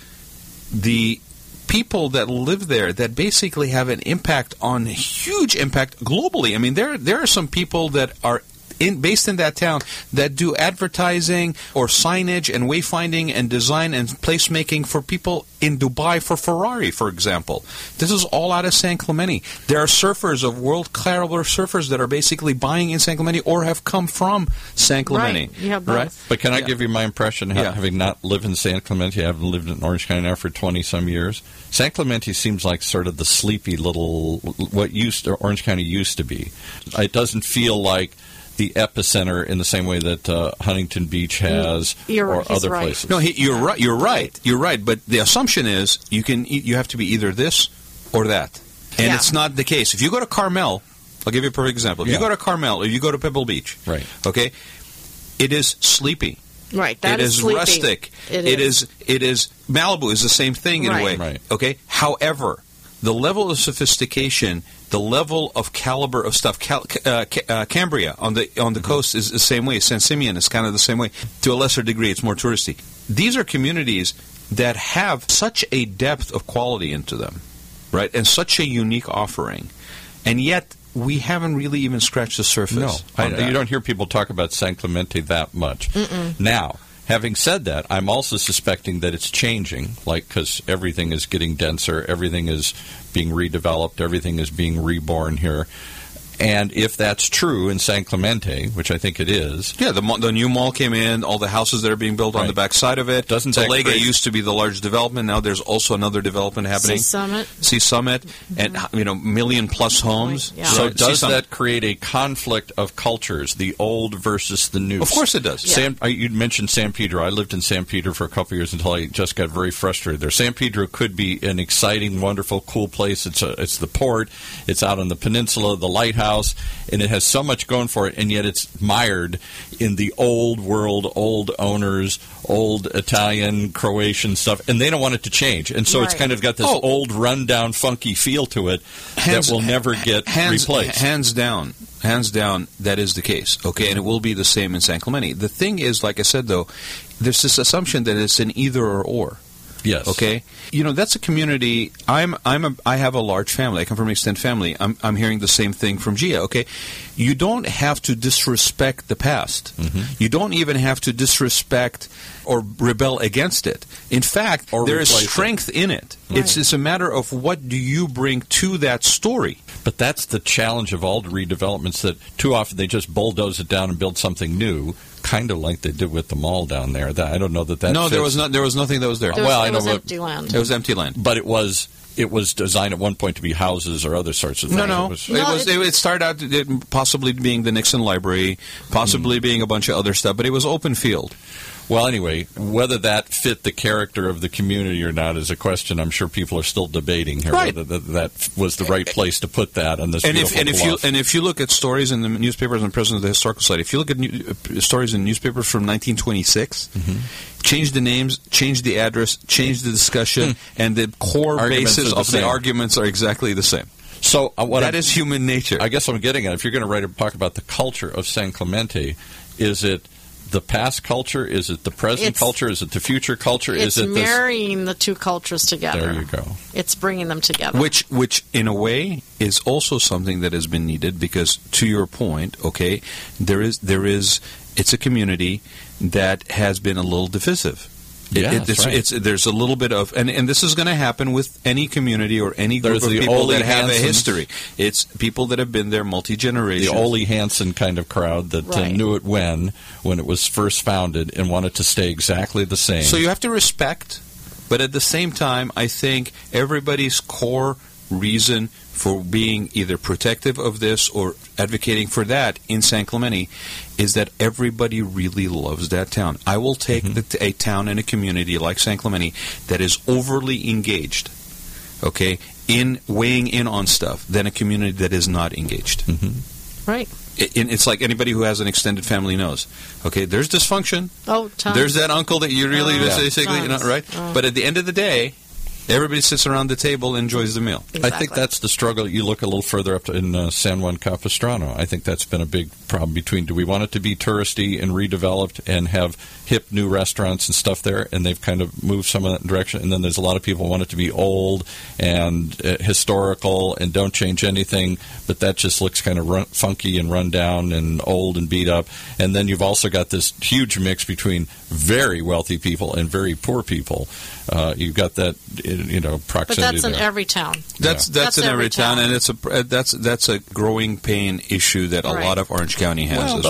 the people that live there that basically have an impact huge impact globally. I mean, there are some people that are based in that town that do advertising or signage and wayfinding and design and placemaking for people in Dubai for Ferrari, for example. This is all out of San Clemente. There are surfers of world caliber surfers that are basically buying in San Clemente or have come from San Clemente. Right. You have both. Right? But can I give you my impression, having not lived in San Clemente, I've lived in Orange County now for 20-some years. San Clemente seems like sort of the sleepy little, Orange County used to be. It doesn't feel like the epicenter in the same way that Huntington Beach has or other places. No, you're right. You're right. But the assumption is you have to be either this or that, and it's not the case. If you go to Carmel, I'll give you a perfect example. If you go to Carmel or you go to Pebble Beach, right? Okay, it is sleepy. Right. That is sleepy. Rustic. It is. Malibu is the same thing in a way. Right. Okay. However, the level of sophistication, the level of caliber of stuff. Cambria on the coast is the same way. San Simeon is kind of the same way. To a lesser degree, it's more touristy. These are communities that have such a depth of quality into them, right, and such a unique offering, and yet we haven't really even scratched the surface. No, you don't hear people talk about San Clemente that much. Now, Having said that, I'm also suspecting that it's changing, because everything is getting denser, everything is being redeveloped, everything is being reborn here. And if that's true in San Clemente, which I think it is... Yeah, the new mall came in, all the houses that are being built on the back side of it. Doesn't that Talega used to be the large development. Now there's also another development happening. Sea Summit. And, million-plus homes. Yeah. So does that create a conflict of cultures, the old versus the new? Of course it does. Yeah. You mentioned San Pedro. I lived in San Pedro for a couple of years until I just got very frustrated there. San Pedro could be an exciting, wonderful, cool place. It's the port. It's out on the peninsula, the lighthouse. And it has so much going for it, and yet it's mired in the old world, old owners, old Italian, Croatian stuff, and they don't want it to change. And so it's kind of got this old, rundown, funky feel to it that will never get replaced. Hands down, that is the case. Okay, and it will be the same in San Clemente. The thing is, like I said, though, there's this assumption that it's an either or. Yes. Okay. That's a community. I have a large family. I come from an extended family. I'm hearing the same thing from Gia. Okay. You don't have to disrespect the past. Mm-hmm. You don't even have to disrespect or rebel against it. In fact, there is strength in it. Right. It's a matter of what do you bring to that story. But that's the challenge of all the redevelopments, that too often they just bulldoze it down and build something new. Kind of like they did with the mall down there. I don't know that. No, fits. There was nothing that was there. It was empty land. It was empty land. But it was designed at one point to be houses or other sorts of things. No. It started out possibly being the Nixon Library, possibly being a bunch of other stuff, but it was open field. Well, anyway, whether that fit the character of the community or not is a question I'm sure people are still debating here. Right. Whether that was the right place to put that on this beautiful bluff. If you look at stories in the newspapers and President of the Historical Society, if you look at stories in newspapers from 1926, change the names, change the address, change the discussion, and the core basis of the arguments are exactly the same. So that is human nature. I guess I'm getting at, if you're going to write a book about the culture of San Clemente, is it the past culture? Is it the present culture? Is it the future culture? It's marrying the two cultures together. There you go. It's bringing them together. Which in a way is also something that has been needed, because to your point, okay, it's a community that has been a little divisive. There's a little bit of, and this is going to happen with any community or any group of people that have a history. It's people that have been there multi-generations. The Ole Hansen kind of crowd that knew it when it was first founded and wanted to stay exactly the same. So you have to respect, but at the same time, I think everybody's core reason for being either protective of this or advocating for that in San Clemente is that everybody really loves that town. I will take a town and a community like San Clemente that is overly engaged, okay, in weighing in on stuff, than a community that is not engaged. Right. It's like anybody who has an extended family knows. Okay, there's dysfunction. Oh, tons. There's that uncle that you really basically, right? But at the end of the day, everybody sits around the table and enjoys the meal. Exactly. I think that's the struggle. You look a little further up in San Juan Capistrano. I think that's been a big problem between, do we want it to be touristy and redeveloped and have hip new restaurants and stuff there, and they've kind of moved some of that direction, and then there's a lot of people who want it to be old and historical and don't change anything, but that just looks kind of funky and run down and old and beat up. And then you've also got this huge mix between very wealthy people and very poor people. You've got that, proximity. But that's in every town. That's in every town, and that's a growing pain issue that a lot of Orange County has.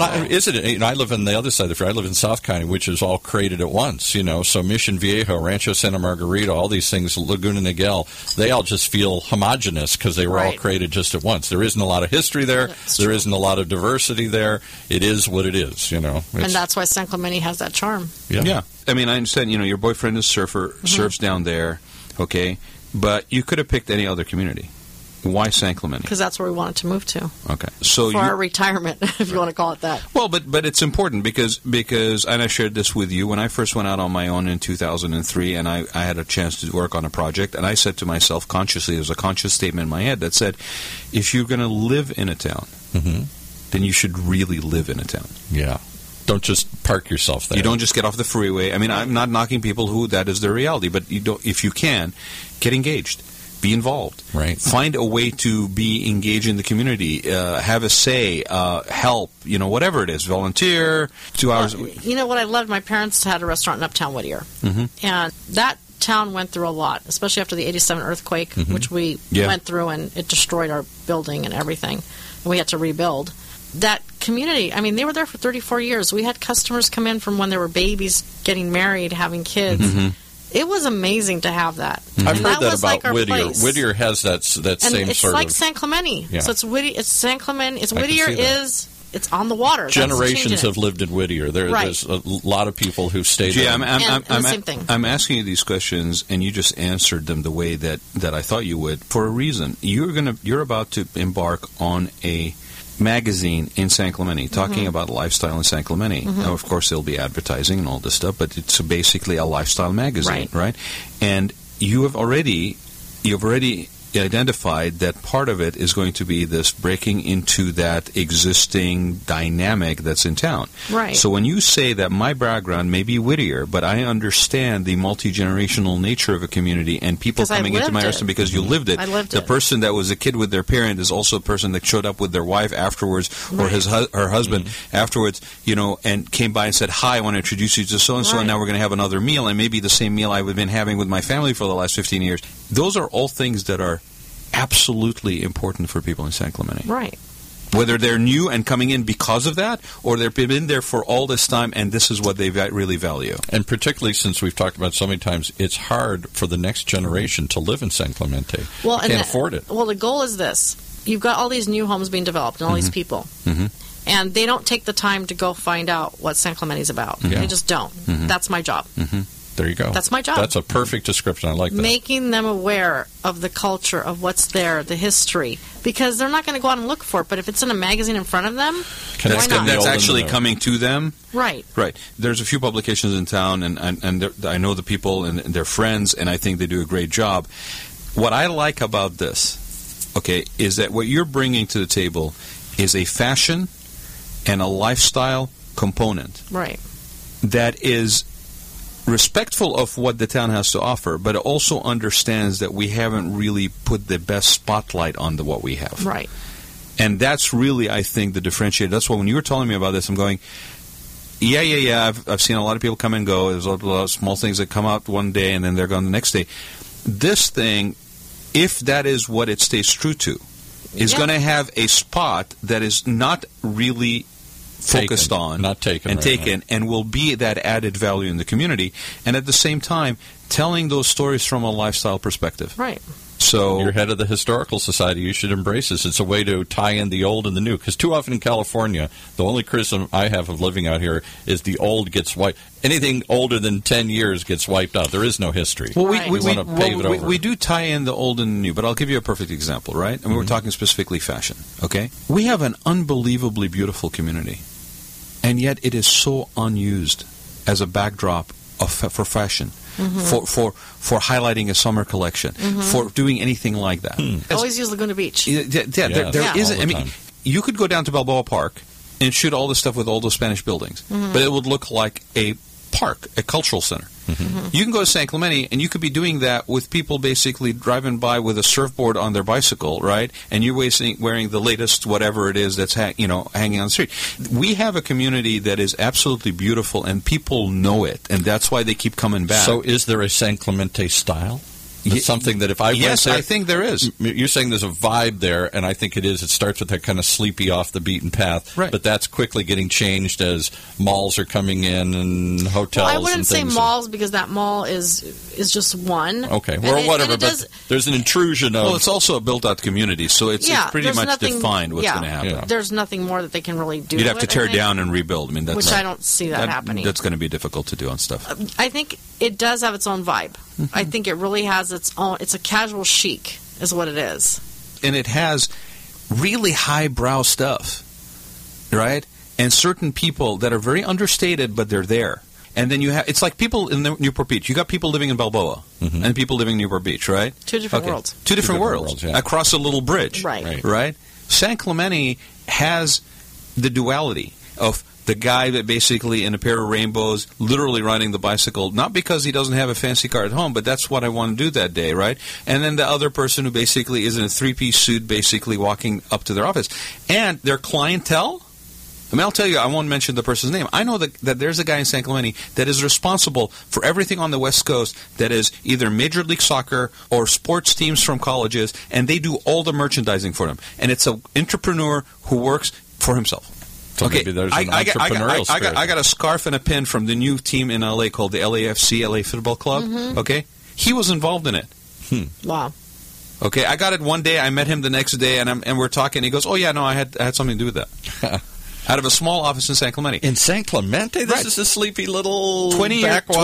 I live on the other side of the freeway. I live in South County, which is all created at once. So Mission Viejo, Rancho Santa Margarita, all these things, Laguna Niguel, they all just feel homogenous because they were all created just at once. There isn't a lot of history there. There isn't a lot of diversity there. It is what it is. And that's why San Clemente has that charm. Yeah. I mean, I understand, your boyfriend is surfer, surfs down there, okay? But you could have picked any other community. Why San Clemente? Because that's where we wanted to move to. Okay. So for our retirement, if you want to call it that. Well, but it's important because, and I shared this with you, when I first went out on my own in 2003 and I had a chance to work on a project, and I said to myself consciously, there was a conscious statement in my head that said, if you're going to live in a town, then you should really live in a town. Yeah. Don't just park yourself there. You don't just get off the freeway. I mean, I'm not knocking people who that is their reality, but if you can, get engaged. be involved. Right. Find a way to be engaged in the community, have a say, help, whatever it is, volunteer, 2 hours. You know what I loved? My parents had a restaurant in Uptown Whittier. Mm-hmm. And that town went through a lot, especially after the 87 earthquake, Mm-hmm. which we went through, and it destroyed our building and everything. And we had to rebuild. That community, I mean, they were there for 34 years. We had customers come in from when they were babies, getting married, having kids. Mm-hmm. It was amazing to have that. I've heard that was about like our Whittier. place. Whittier has that And same it's sort like of... San Clemente. Yeah. So it's San Clemente. It's I can Whittier see that. it's on the water. That's Generations changing it. have lived in Whittier. There's a lot of people who've stayed Gee, there. And the same thing. I'm asking you these questions, and you just answered them the way that I thought you would for a reason. You're about to embark on a magazine in San Clemente talking about lifestyle in San Clemente. Now, of course, there'll be advertising and all this stuff, but it's basically a lifestyle magazine, right? And you've already identified that part of it is going to be this breaking into that existing dynamic that's in town. Right. So when you say that my background may be Whittier, but I understand the multi-generational nature of a community and people 'Cause I coming into lived my it. restaurant because you lived it. I lived the it. person that was a kid with their parent is also a person that showed up with their wife afterwards or Right. her husband afterwards, and came by and said, "Hi, I want to introduce you to so-and-so, Right. and now we're going to have another meal, and maybe the same meal I've been having with my family for the last 15 years." Those are all things that are absolutely important for people in San Clemente. Right. Whether they're new and coming in because of that, or they've been there for all this time and this is what they really value. And particularly since we've talked about it so many times, it's hard for the next generation to live in San Clemente. Well, Can't afford it. Well, the goal is this. You've got all these new homes being developed and all these people. Mm-hmm. And they don't take the time to go find out what San Clemente's about. Yeah. They just don't. That's my job. There you go. That's my job. That's a perfect description. I like that. Making them aware of the culture, of what's there, the history. Because they're not going to go out and look for it. But if it's in a magazine in front of them, Connect why them not? the That's old and actually the new. coming to them. Right. Right. There's a few publications in town, and I know the people and they're friends, and I think they do a great job. What I like about this, okay, is that what you're bringing to the table is a fashion and a lifestyle component Right. that is respectful of what the town has to offer, but it also understands that we haven't really put the best spotlight on what we have. Right. And that's really, I think, the differentiator. That's why when you were telling me about this, I'm going, yeah. I've seen a lot of people come and go. There's a lot of small things that come out one day and then they're gone the next day. This thing, if that is what it stays true to, is going to have a spot that is not really focused on, not taken, and right, taken, and will be that added value in the community, and at the same time telling those stories from a lifestyle perspective. Right. So You're head of the Historical Society. You should embrace this. It's a way to tie in the old and the new. Because too often in California, the only criticism I have of living out here is the old gets wiped. Anything older than 10 years gets wiped out. There is no history. Well, Right. we want to pave it over. We do tie in the old and the new, but I'll give you a perfect example, right? I mean, we're talking specifically fashion, okay? We have an unbelievably beautiful community, and yet it is so unused as a backdrop for fashion, for highlighting a summer collection, for doing anything like that. Always use Laguna Beach. There isn't. all I the mean, time. you could go down to Balboa Park and shoot all this stuff with all those Spanish buildings, but it would look like a park, a cultural center. You can go to San Clemente, and you could be doing that with people basically driving by with a surfboard on their bicycle, right? And you're wearing the latest whatever it is that's hanging on the street. We have a community that is absolutely beautiful, and people know it, and that's why they keep coming back. So is there a San Clemente style? It's something that if I went yes, there, I think there is. You're saying there's a vibe there, and I think it is. It starts with that kind of sleepy, off the beaten path, Right. but that's quickly getting changed as malls are coming in and hotels. Well, I wouldn't and say things. malls because that mall is just one. Okay, And well, it- whatever. and it does- But there's an intrusion of. Well, it's also a built-out community, so it's pretty there's much nothing- defined what's yeah, going to happen. Yeah. There's nothing more that they can really do. You'd have with to it, tear I think, down and rebuild. I mean, that's which I don't see that happening. That's going to be difficult to do on stuff. I think it does have its own vibe. I think it really has its own. It's a casual chic, is what it is. And it has really highbrow stuff, right? And certain people that are very understated, but they're there. And then you have, it's like people in Newport Beach. You got people living in Balboa and people living in Newport Beach, right? Two different worlds. Two different different worlds. worlds, yeah. Across a little bridge. Right. Right? San Clemente has the duality of the guy that basically in a pair of rainbows, literally riding the bicycle, not because he doesn't have a fancy car at home, but that's what I want to do that day, right? And then the other person who basically is in a three-piece suit, basically walking up to their office. And their clientele, I mean, I'll tell you, I won't mention the person's name. I know that there's a guy in San Clemente that is responsible for everything on the West Coast that is either Major League Soccer or sports teams from colleges, and they do all the merchandising for them. And it's an entrepreneur who works for himself. So okay, maybe there's an entrepreneurial spirit. I got a scarf and a pin from the new team in L.A. called the LAFC, LA Football Club. Mm-hmm. Okay? He was involved in it. Wow. Okay, I got it one day. I met him the next day, and we're talking. He goes, "Oh yeah, no, I had something to do with that." Out of a small office in San Clemente. In San Clemente, this is a sleepy little 20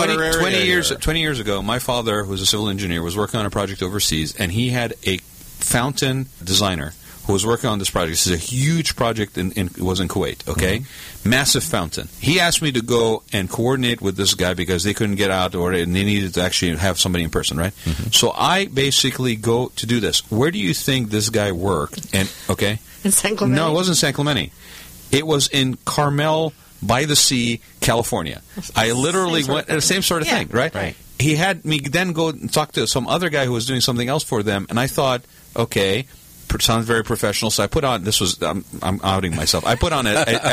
area. 20 years ago, my father, who was a civil engineer, was working on a project overseas, and he had a fountain designer who was working on this project. This is a huge project. It was in Kuwait. Okay, massive fountain. He asked me to go and coordinate with this guy because they couldn't get out, and they needed to actually have somebody in person, right? Mm-hmm. So I basically go to do this. Where do you think this guy worked? And in San Clemente? No, it wasn't San Clemente. It was in Carmel by the Sea, California. I literally went, same sort of thing, right? Right. He had me then go and talk to some other guy who was doing something else for them, and I thought, okay, sounds very professional. So I put on, this was, I'm outing myself. I put on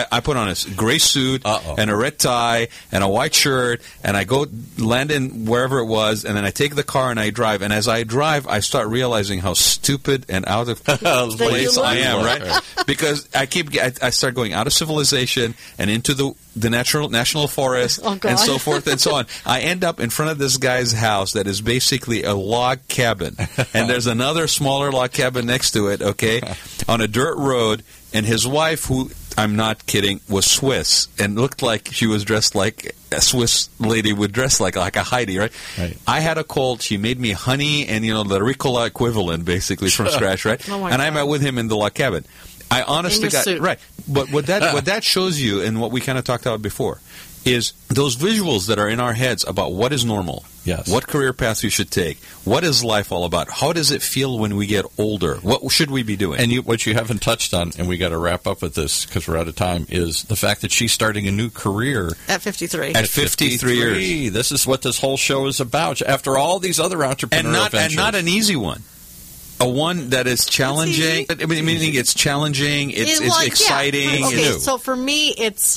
a gray suit and a red tie and a white shirt, and I go land in wherever it was, and then I take the car and I drive. And as I drive, I start realizing how stupid and out of place I am, right? Because I start going out of civilization and into the national forest and so forth and so on. I end up in front of this guy's house that is basically a log cabin, and there's another smaller log cabin next to it, on a dirt road, and his wife, who, I'm not kidding, was Swiss and looked like she was dressed like a Swiss lady would dress like a Heidi, right? I had a cold. She made me honey and, the Ricola equivalent, basically, from scratch, right? And I met with him in the log cabin. I honestly got right, but what that shows you, and what we kind of talked about before, is those visuals that are in our heads about what is normal, what career path you should take, what is life all about, how does it feel when we get older, what should we be doing? And what you haven't touched on, and we got to wrap up with this because we're out of time, is the fact that she's starting a new career at 53. At 53 years, this is what this whole show is about. After all these other entrepreneurial ventures, and not an easy one. A one that is challenging. I mean, meaning it's challenging. It's exciting. Okay, so for me,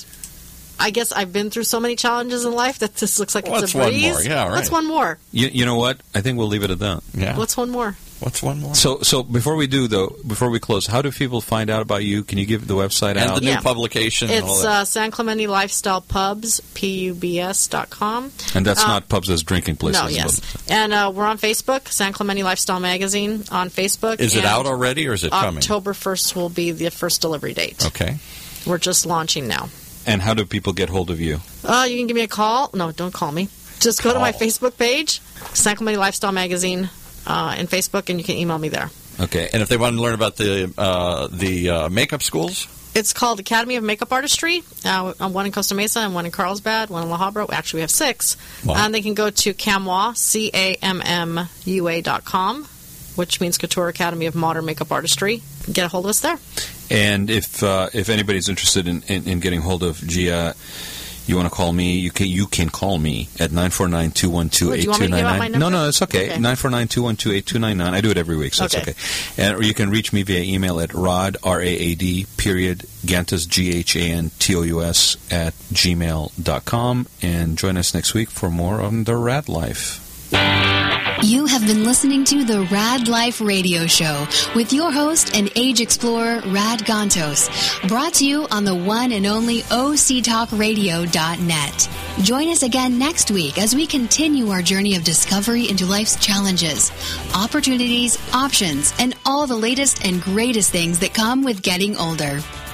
I guess I've been through so many challenges in life that this looks like it's a breeze. What's one more? Yeah, right. What's one more? You know what? I think we'll leave it at that. Yeah. What's one more? What's one more? So before we close, how do people find out about you? Can you give the website out? And the new publication. It's and all that. San Clemente Lifestyle Pubs, PUBS.com. And that's not pubs as drinking places. No, yes. And we're on Facebook, San Clemente Lifestyle Magazine on Facebook. Is it out already, or is it coming? October 1st will be the first delivery date. Okay. We're just launching now. And how do people get hold of you? You can give me a call. No, don't call me. Just go to my Facebook page, San Clemente Lifestyle Magazine, in Facebook, and you can email me there. Okay. And if they want to learn about the makeup schools? It's called Academy of Makeup Artistry. One in Costa Mesa and one in Carlsbad, one in La Habra. Actually, we have 6. Wow. And they can go to CAMMUA, CAMMUA.com, which means Couture Academy of Modern Makeup Artistry. Get a hold of us there. And if anybody's interested in getting hold of Gia, you want to call me, you can call me at 949-212-8299. No, it's okay. 949-212-8299. I do it every week, so it's okay. Or you can reach me via email at Raad, R-A-A-D, Gantus, G-H-A-N-T-O-U-S, @gmail.com. And join us next week for more on The Rad Life. You have been listening to the Rad Life Radio Show with your host and age explorer, Rad Gantos, brought to you on the one and only OCTalkRadio.net. Join us again next week as we continue our journey of discovery into life's challenges, opportunities, options, and all the latest and greatest things that come with getting older.